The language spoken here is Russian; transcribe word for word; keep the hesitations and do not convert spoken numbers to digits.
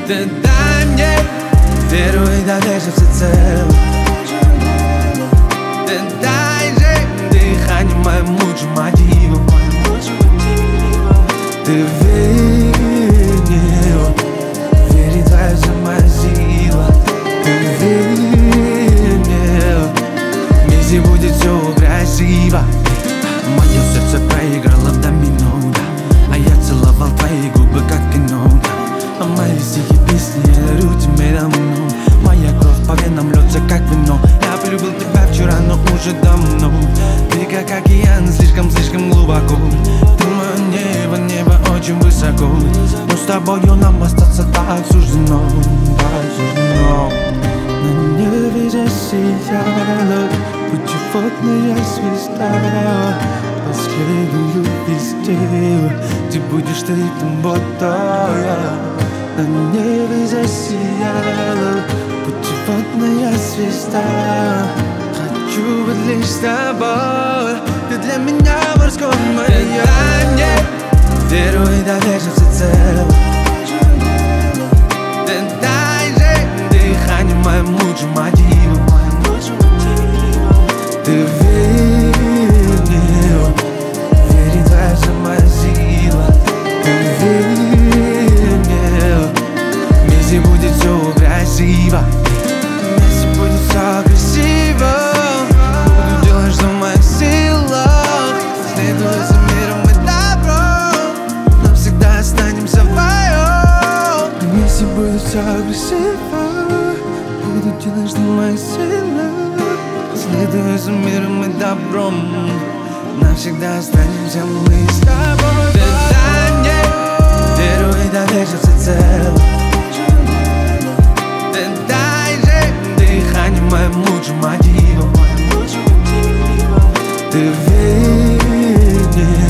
Ты дай мне веру и доверься всецело. Ты дай же дыхание моему мотиву. Ты верил, верит твоя самая сила. Ты верил, вместе будет все красиво. Мое сердце проиграло в домино, да. А я целовал твои губы, как кино, да. А мои стихи, песни, я дарю тебе давно. Моя кровь по венам льется, как вино. Я полюбил тебя вчера, но уже давно. Ты как океан, слишком-слишком глубоко. Ты мое небо, небо очень высоко. Но с тобою нам остаться так суждено, так суждено. На небе засияла путеводная звезда. Последую везде, где будешь ты тобой. На небе засияла путеводная звезда. Хочу быть лишь с тобой. Ты для меня морской маяк. Ты дай мне веру и доверься всецело. Ты дай же дыхание моему мотиву. Ты верил, верит твоя самая сила. Ты верил, вместе будет все красиво. Вместе будет все красиво. Буду делать, что в моих силах. Следуя за миром и добром, навсегда останемся вдвоем. Вместе будет все красиво. Буду делать, что в моих силах. Следуя за миром и добром, навсегда останемся мы с тобой. Ты дай мне веру и доверься всецело. Ты дай же дыхание моему мотиву. Ты веришь.